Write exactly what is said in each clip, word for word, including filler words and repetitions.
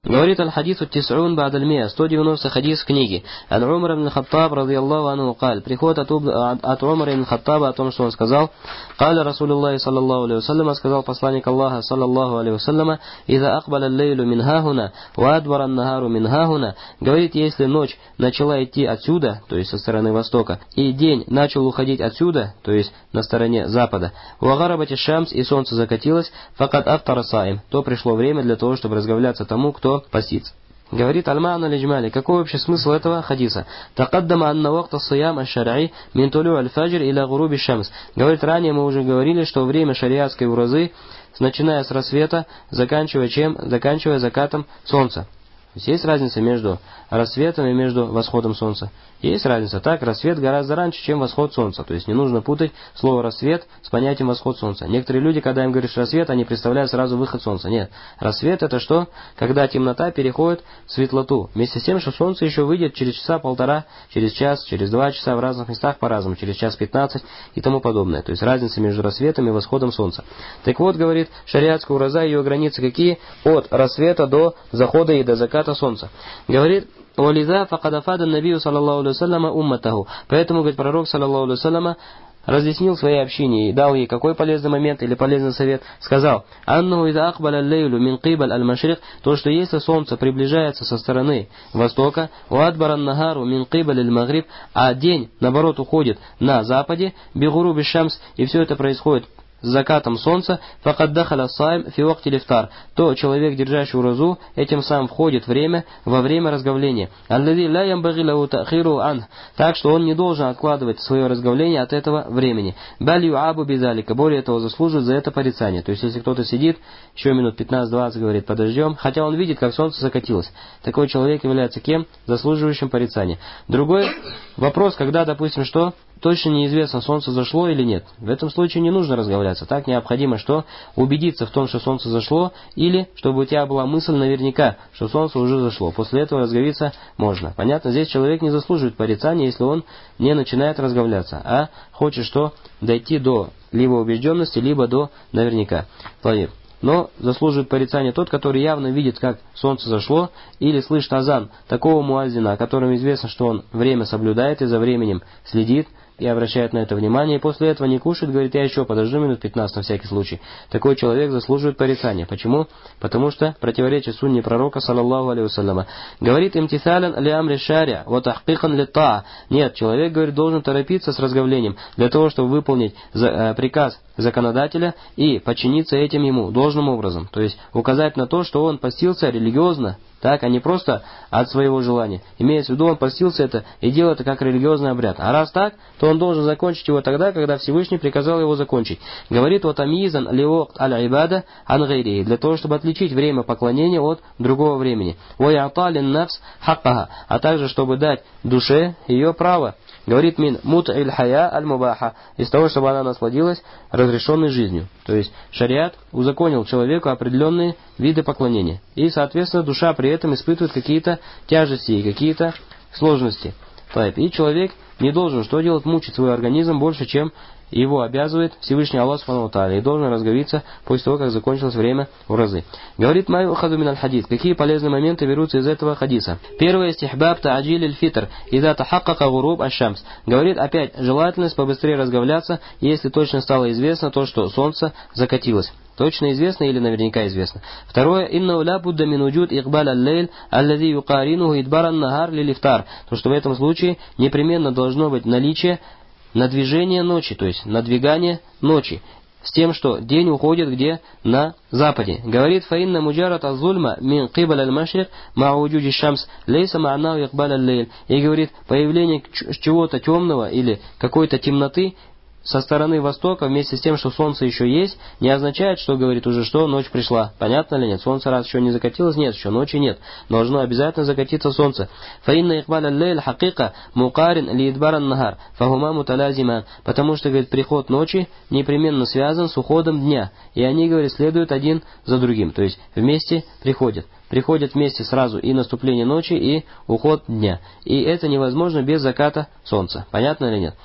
Говорит аль-хадису тис'ун ба'д аль-миа, сто девяностый хадис книги. Ан Умар ибн Хаттаб, радийаллаху анху, قال, приход от, от Умара ибн Хаттаба о том, что он сказал, قال Расулуллахи саллаллаху алейхи вассалям, сказал посланник Аллаха, саллаллаху алейхи вассалям, إذا أقبل الليل من هاهنا وأدبر النهار من هاهنا, говорит, если ночь начала идти отсюда, то есть со стороны востока, и день начал уходить отсюда, то есть на стороне запада, وغربت الشمس, и солнце закатилось, فقد أفطر الصائم, то пришло время для того, чтобы разговляться тому, кто постится. Говорит аль-ма'на аль-иджмали, какой вообще смысл этого хадиса? Тақаддама анна вакта ас-сиям аш-шар'и мин тулю аль-фаджр иля гуруби аш-шамс. Говорит, ранее мы уже говорили, что время шариатской уразы, начиная с рассвета, заканчивая чем? Заканчивая закатом солнца. То есть есть разница между рассветом и между восходом солнца. Есть разница. Так, рассвет гораздо раньше, чем восход солнца. То есть не нужно путать слово «рассвет» с понятием «восход солнца». Некоторые люди, когда им говоришь «рассвет», они представляют сразу выход солнца. Нет. Рассвет — это что? Когда темнота переходит в светлоту. Вместе с тем, что солнце еще выйдет через часа полтора, через час, через два часа, в разных местах по-разному, через час пятнадцать и тому подобное. То есть разница между рассветом и восходом солнца. Так вот, говорит, шариатская ураза, ее границы какие? От рассвета до захода и до заката солнца. Говорит, «Вализа факадафада набию саллаллаху алейхи вассаляма умматаху». Поэтому, говорит пророк, саллаллаху алейхи вассаляма, разъяснил своей общине и дал ей какой полезный момент или полезный совет. Сказал, «Аннаху иза акбаля лейлю мин кибаль аль-машрик», то, что если солнце приближается со стороны востока, «Уадбаран нагару мин кибаль аль-магриб», а день, наоборот, уходит на западе, «Бигуруби шамс», и все это происходит с закатом солнца, факад дахаля сайм фи вакти лифтар, то человек, держащий уразу, этим самым входит время во время разговления. Аллади ла ямбаги лаху та'хиру ан, так что он не должен откладывать свое разговление от этого времени. Баль ю'абу бизалика, более того, заслуживает за это порицание. То есть, если кто-то сидит, еще минут пятнадцать-двадцать, говорит, подождем, хотя он видит, как солнце закатилось. Такой человек является кем? Заслуживающим порицания. Другой вопрос, когда, допустим, что? Точно неизвестно, солнце зашло или нет. В этом случае не нужно разговляться. Так необходимо что? Убедиться в том, что солнце зашло, или чтобы у тебя была мысль наверняка, что солнце уже зашло. После этого разговиться можно. Понятно? Здесь человек не заслуживает порицания, если он не начинает разговляться, а хочет что? Дойти до либо убежденности, либо до наверняка. Понятно? Но заслуживает порицания тот, который явно видит, как солнце зашло, или слышит азан такого муаззина, о котором известно, что он время соблюдает и за временем следит, и обращает на это внимание, и после этого не кушает, говорит, я еще подожду минут пятнадцать на всякий случай. Такой человек заслуживает порицания. Почему? Потому что противоречит сунне пророка, саллаллаху алейхи вассаляма. Говорит, имтисалян ли амри шаря, ва тахкикан ли таа. Нет, человек, говорит, должен торопиться с разговлением, для того, чтобы выполнить за, э, приказ законодателя и подчиниться этим ему должным образом. То есть указать на то, что он постился религиозно, так, а не просто от своего желания. Имеется в виду, он постился это и делал это как религиозный обряд. А раз так, то он должен закончить его тогда, когда Всевышний приказал его закончить. Говорит, вот амизан лиокт аль-ибада ан гайри, для того, чтобы отличить время поклонения от другого времени. Ва я'талин нафс хаккаха, а также, чтобы дать душе ее право. Говорит, мин мут иль хая аль-мубаха, из того, чтобы она насладилась разрешенной жизнью. То есть шариат узаконил человеку определенные виды поклонения. И, соответственно, душа при этом испытывает какие-то тяжести и какие-то сложности. И человек не должен что делать? Мучить свой организм больше, чем его обязывает Всевышний Аллах Субхану ва Тааля, и должен разговиться после того, как закончилось время уразы. Говорит май ухаду мин аль-хадис. Какие полезные моменты берутся из этого хадиса? Первое, стихбаб та'аджиль аль-фитр, иза тахаккака гуруб аш-шамс. Говорит опять желательность побыстрее разговляться, если точно стало известно то, что солнце закатилось. Точно известно или наверняка известно. Второе, инна ла будда мин уджуд игбаль аль-лейль, аллади юкаринуху идбаран нагар лилифтар. То, что в этом случае непременно должно быть наличие надвижение ночи, то есть надвигание ночи, с тем, что день уходит где? На западе. Говорит, фаинна муджарат аз-зульма мин кибаль аль-машрик ма уджуди шамс лейса ма'нау игбаль аль-лейль. И говорит, появление чего-то темного или какой-то темноты со стороны востока, вместе с тем, что солнце еще есть, не означает, что, говорит, уже что, ночь пришла. Понятно ли нет? Солнце раз еще не закатилось? Нет, еще ночи нет. Должно обязательно закатиться солнце. فَإِنَّ إِقْبَالَ اللَّيْلِ حَقِيقَ مُقَارِنْ لِإِدْبَارَ النَّهَارِ فَهُمَا مُتَلَازِمَانِ. Потому что, говорит, приход ночи непременно связан с уходом дня. И они, говорит, следуют один за другим. То есть вместе приходят. Приходят вместе сразу и наступление ночи, и уход дня. И это невозможно без заката солнца. Понятно или нет?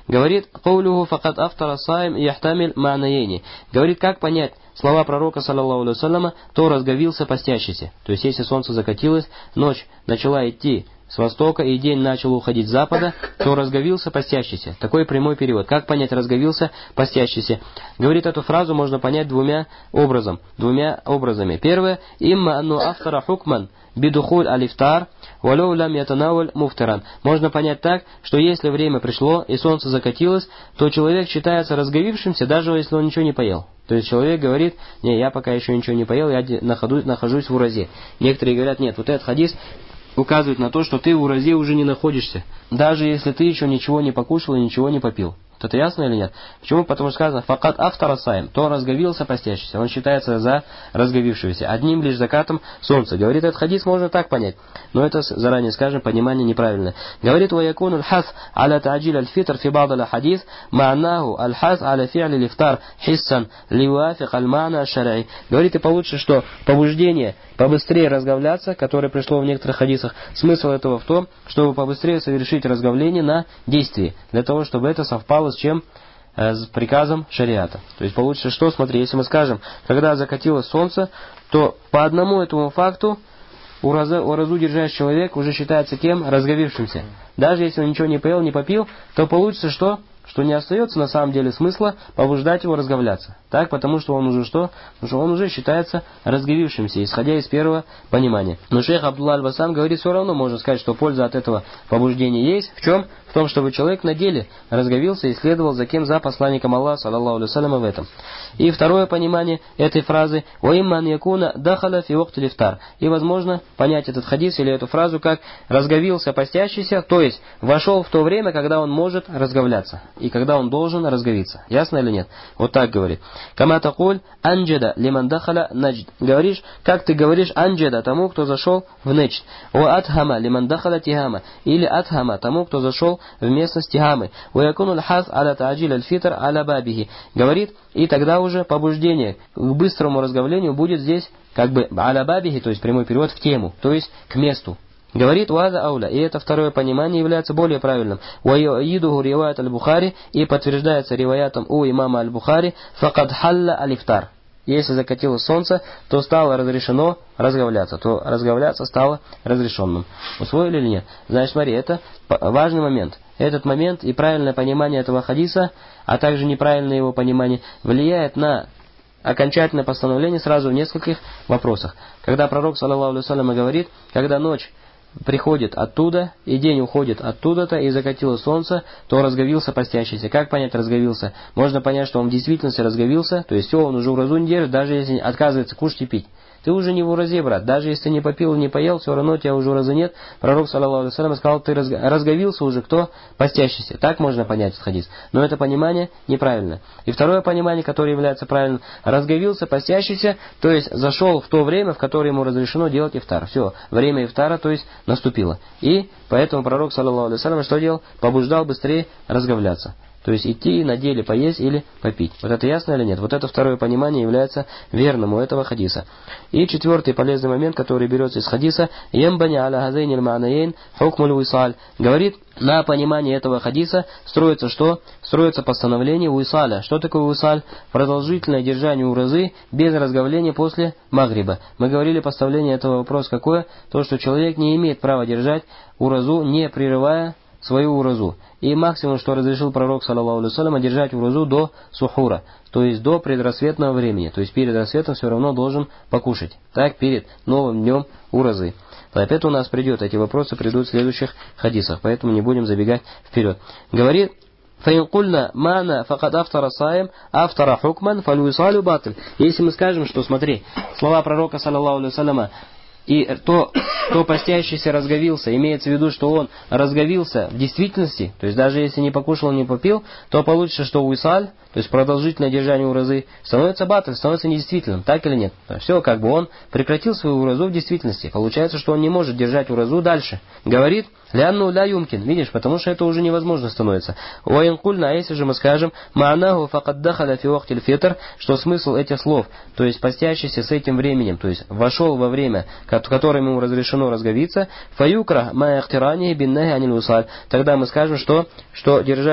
Говорит, «Каулюху факат автора сайм яхтамиль ма'наяйни». Говорит, как понять слова пророка, саллаллаху алейхи вассаляма, то разговился постящийся. То есть, если солнце закатилось, ночь начала идти с востока и день начал уходить с запада, то разговился постящийся. Такой прямой перевод. Как понять разговился постящийся? Говорит, эту фразу можно понять двумя образом, двумя образами. Первое, имма анну автора хукман бидухуль алифтар валоу лам ятанаваль муфтиран. Можно понять так, что если время пришло и солнце закатилось, то человек считается разговившимся, даже если он ничего не поел. То есть человек говорит, не, я пока еще ничего не поел, я нахожусь в уразе. Некоторые говорят, нет, вот этот хадис указывает на то, что ты в уразе уже не находишься, даже если ты еще ничего не покушал и ничего не попил. Это ясно или нет? Почему? Потому что сказано «факат автора сайм», то разговился постящийся, он считается за разговившегося, одним лишь закатом солнца. Говорит, этот хадис можно так понять, но это, заранее скажем, понимание неправильное. Говорит, «ваякун аль-хас аля та'аджиль аль-фитр фи бa'д аль-хадис ма'наху аль-хас аля фи'ли лифтар хиссан ливафик аль-ма'на аль-шар'и». Говорит, и получше, что побуждение побыстрее разговляться, которое пришло в некоторых хадисах, смысл этого в том, чтобы побыстрее совершить разговление на действии, для того, чтобы это совпало с чем? С приказом шариата. То есть получится, что, смотри, если мы скажем, когда закатилось солнце, то по одному этому факту уразу, уразу держащий человек уже считается кем? Разговившимся. Даже если он ничего не поел, не попил, то получится, что? Что не остается на самом деле смысла побуждать его разговляться. Так, потому что он уже что? Потому что он уже считается разговившимся, исходя из первого понимания. Но шейх Абдулла аль-Басам говорит, все равно можно сказать, что польза от этого побуждения есть. В чем? В том, чтобы человек на деле разговился и следовал за кем? За посланником Аллаха, саллаллаху алейхи вассаляма, в этом. И второе понимание этой фразы «Уимман якуна дахаля фи вакти лифтар». И возможно понять этот хадис или эту фразу как «разговился постящийся», то есть вошел в то время, когда он может разговляться и когда он должен разговиться. Ясно или нет? Вот так говорит. Кама такуль анджада лиман дахаля наджд. Говоришь, как ты говоришь анджада тому, кто зашел в неджд. Ва атхама лиман дахаля тихама. Или атхама тому, кто зашел в местность тихамы. Ва якуну аль-хаз аля та'аджиль аль-фитр аля бабихи. Говорит, и тогда уже побуждение к быстрому разговлению будет здесь как бы аля бабихи, то есть прямой перевод в тему, то есть к месту. Говорит «Уаза ауля», и это второе понимание является более правильным. «Уайюидуху риваят аль-Бухари», и подтверждается риваятом у имама аль-Бухари «Факад халла алифтар». Если закатилось солнце, то стало разрешено разговляться, то разговляться стало разрешенным. Усвоили или нет? Значит, смотри, это важный момент. Этот момент и правильное понимание этого хадиса, а также неправильное его понимание, влияет на окончательное постановление сразу в нескольких вопросах. Когда пророк, саллаллаху алейхи вассалям, говорит, когда ночь приходит оттуда, и день уходит оттуда-то, и закатило солнце, то разговился постящийся. Как понять разговился? Можно понять, что он в действительности разговился, то есть все, он уже уразу не держит, даже если отказывается кушать и пить. Ты уже не в уразе, брат. Даже если ты не попил, не поел, все равно у тебя уже уразы нет. Пророк, саллаллаху алейхи вассалям, сказал, ты разговился уже кто? Постящийся. Так можно понять этот хадис. Но это понимание неправильно. И второе понимание, которое является правильным, разговился постящийся, то есть зашел в то время, в которое ему разрешено делать ифтар. Все, время ифтара, то есть наступило. И поэтому пророк, саллаллаху алейхи вассалям, что делал? Побуждал быстрее разговляться. То есть идти на деле поесть или попить. Вот это ясно или нет? Вот это второе понимание является верным у этого хадиса. И четвертый полезный момент, который берется из хадиса, «Ямбани аля хазейни аль-ма'наяйн хукмуль уисаль». Говорит, на понимание этого хадиса строится что? Строится постановление уисаля. Что такое уисаль? Продолжительное держание уразы без разговления после магриба. Мы говорили, поставление этого вопроса какое? То, что человек не имеет права держать уразу, не прерывая свою уразу. И максимум, что разрешил пророк, саллаллаху алейхи вассалям, держать уразу до сухура, то есть до предрассветного времени. То есть перед рассветом все равно должен покушать. Так, перед новым днем уразы. Опять у нас придет, эти вопросы придут в следующих хадисах, поэтому не будем забегать вперед. Говорит, «Фаинкульна мана факад автора саим, автора хукман, фалюисалю батль». Если мы скажем, что, смотри, слова пророка, саллаллаху алейхи вассаляма, и то, кто постящийся разговился, имеется в виду, что он разговился в действительности, то есть даже если не покушал, не попил, то получится, что уисаль, то есть продолжительное держание уразы, становится батль, становится недействительным, так или нет? Все, как бы он прекратил свою уразу в действительности. Получается, что он не может держать уразу дальше. Говорит, «Лянну ля юмкин», видишь, потому что это уже невозможно становится. «Уаинкульна», а если же мы скажем, «Ма'наху факад дахаля фи вактиль фитр», что смысл этих слов, то есть постящийся с этим временем, то есть вошел во время, которым ему разрешено разговиться, «Фаюкра ма ихтирани биннахи аниль усаль», тогда мы скажем, что, что держать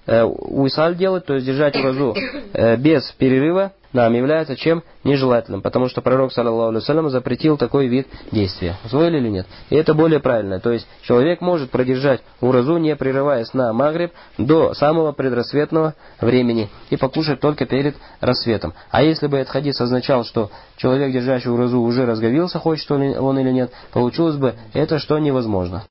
э, уисаль делать, то есть держать уразу э, без перерыва, нам является чем? Нежелательным, потому что пророк, саллаллаху алейхи ва саллям, запретил такой вид действия. Усвоили или нет? И это более правильно. То есть человек может продержать уразу, не прерываясь на магриб, до самого предрассветного времени и покушать только перед рассветом. А если бы этот хадис означал, что человек, держащий уразу, уже разговился, хочет он или нет, получилось бы это, что невозможно.